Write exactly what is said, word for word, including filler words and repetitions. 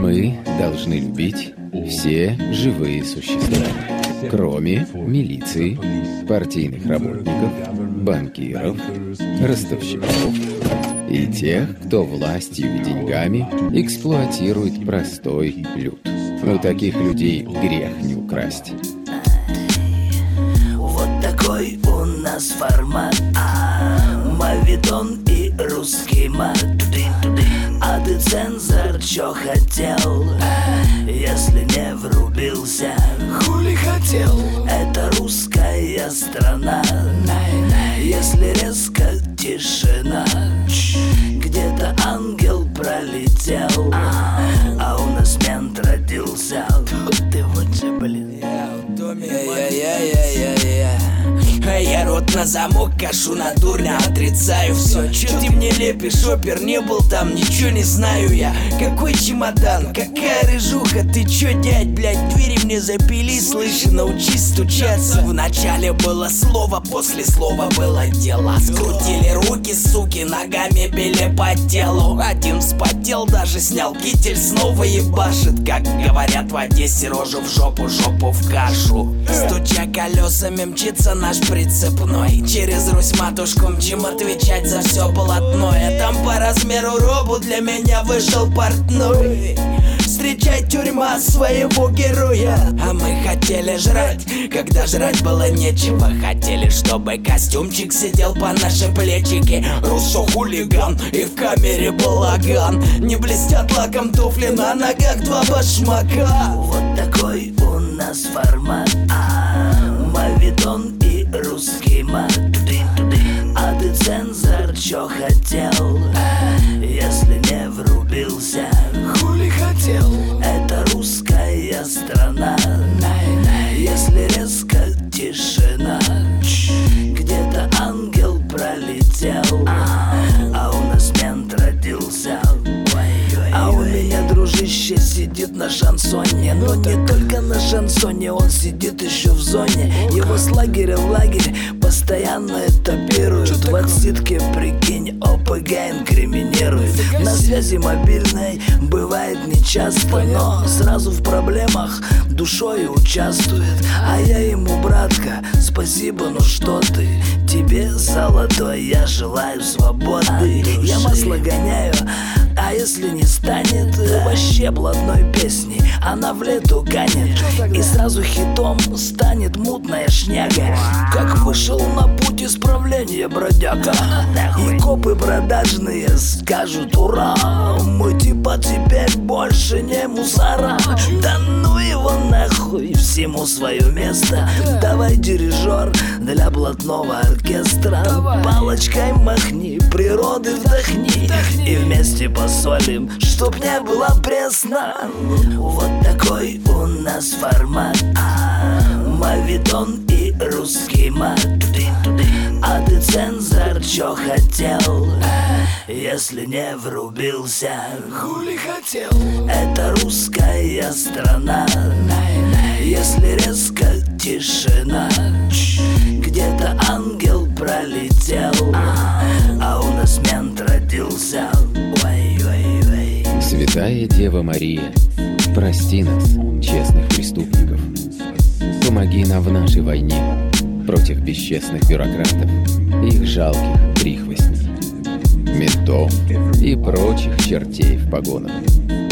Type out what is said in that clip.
Мы должны любить все живые существа, кроме милиции, партийных работников, банкиров, ростовщиков и тех, кто властью и деньгами эксплуатирует простой люд. У таких людей грех не украсть. Вот такой у нас формат. Мавитон и русский мат. А ты, цензор, чё хотел? Если не врубился, хули хотел? Это русская страна. Если резко тишина, где-то ангел пролетел, а у нас мент родился. Ты вот же, блин. А я рот на замок, кашу на дурня, отрицаю все. Че ты мне лепишь, опер, не был там, ничего не знаю я. Какой чемодан, какая рыжуха, ты че, дядь, блядь, двери мне запили, слышь, научись стучаться. Вначале было слово, после слова было дело. Скрутили руки, суки, ногами били по телу. Один вспотел, даже снял китель, снова ебашит. Как говорят в Одессе, рожу в жопу, жопу в кашу. Стуча колесами мчится наш прицепной. Через Русь матушку мчим отвечать за все полотное. Там по размеру робу для меня вышел портной. Встречай, тюрьма своего героя. А мы хотели жрать, когда жрать было нечего. Хотели, чтобы костюмчик сидел по нашей плечике. Руссо хулиган, и в камере балаган. Не блестят лаком туфли, на ногах два башмака. Вот такой у нас формат. Мавитон и русский мат. А ты, цензор, чё хотел? Если не врубился, хули хотел? Это русская страна. Если резко тишина, где-то ангел пролетел, а у нас мент родился. А у меня дружище сидит на шансоне. Но не только на шансоне, он сидит еще в зоне. Его с лагеря в лагерь постоянно этапируют. В отсидке, прикинь, ОПГ инкриминирует. На связи мобильной бывает нечасто, но сразу в проблемах душой участвует. А я ему, братка, спасибо, ну что ты? Тебе золотой, я желаю свободы. Я масло гоняю, а если не станет вообще блатной песни, она в лету канет. И сразу хитом станет мутная шняга. Как вышел на путь исправления бродяга, и копы продажные скажут ура. Мы типа теперь больше не мусора. Да ну его нахуй, всему свое место. Давай, дирижер, для блатного оркестра палочкой махни, природы вдохни, и вместе посолим, чтоб не было пресно. Вот такой у нас формат. Мавитон и русский мат. А ты, цензор, чё хотел? Если не врубился, хули хотел? Это русская страна. Если резко тишина, где-то ангел пролетел, а у нас мент родился. Ой-ой-ой. Святая Дева Мария, прости нас, честных преступников. Помоги нам в нашей войне против бесчестных бюрократов и их жалких прихвостней, ментов и прочих чертей в погонах.